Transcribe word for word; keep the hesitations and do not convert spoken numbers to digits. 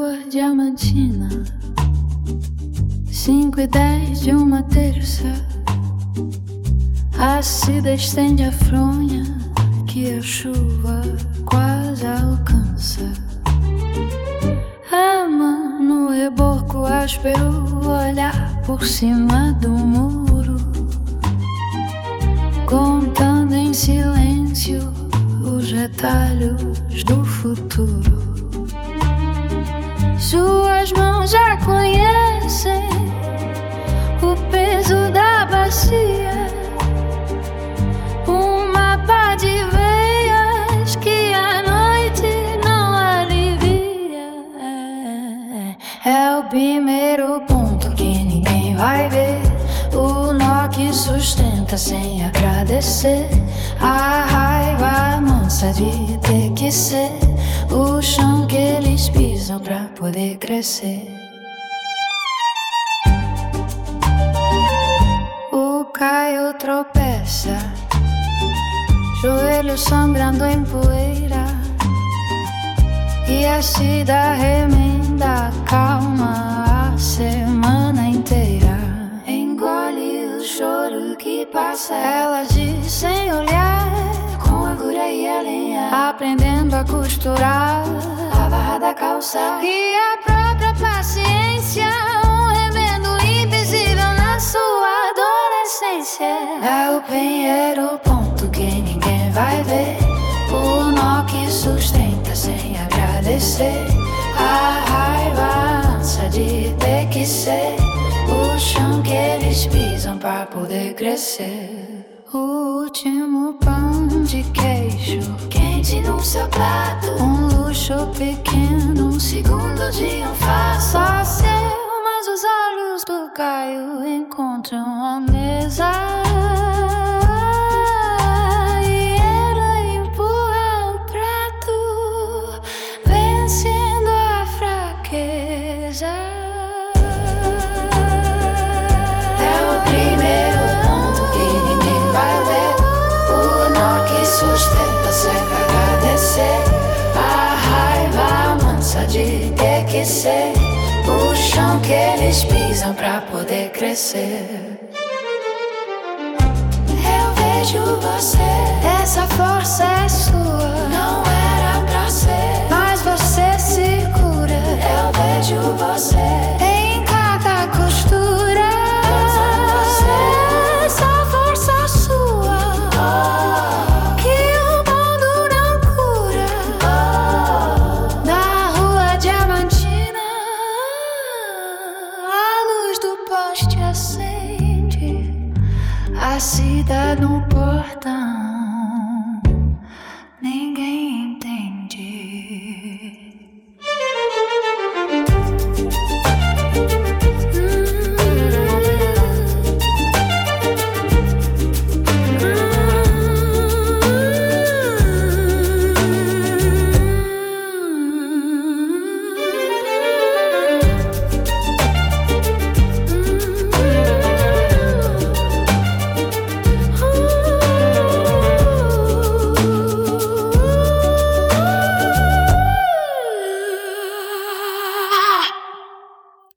rua Diamantina, cinco e dez de uma terça. A cidade estende a fronha que a chuva quase alcança. Ama no reboco áspero olhar por cima do muro, contando em silêncio os retalhos do futuro. Suas mãos já conhecem o peso da bacia, um mapa de veias que a noite não alivia. É o primeiro ponto que ninguém vai ver, o nó que sustenta sem agradecer, a raiva mansa de ter que ser o chão que eles pisam pra poder crescer. O Caio tropeça, joelho sangrando em poeira, e a Cida remenda calma a semana inteira. Engole o choro que passa, ela diz sem olhar, com agulha e a lenha, aprendendo a costurar a barra da calça. E a própria paciência, um remendo invisível na sua adolescência. É o primeiro ponto que ninguém vai ver, o nó que sustenta sem agradecer, a raiva ânsia de ter que ser o chão que eles pisam pra poder crescer. O último pão de queijo quente no seu prato, um luxo pequeno, um segundo de alface. Só seu, mas os olhos do Caio encontram a mesa, e ela empurra o prato, vencendo a fraqueza. Sustenta sem agradecer, a raiva mansa de ter que ser o chão que eles pisam pra poder crescer. Eu vejo você, essa força é sua, não era pra ser, mas você se cura. Eu vejo você em cada costura, você, essa força sua, oh. A cidade no portão.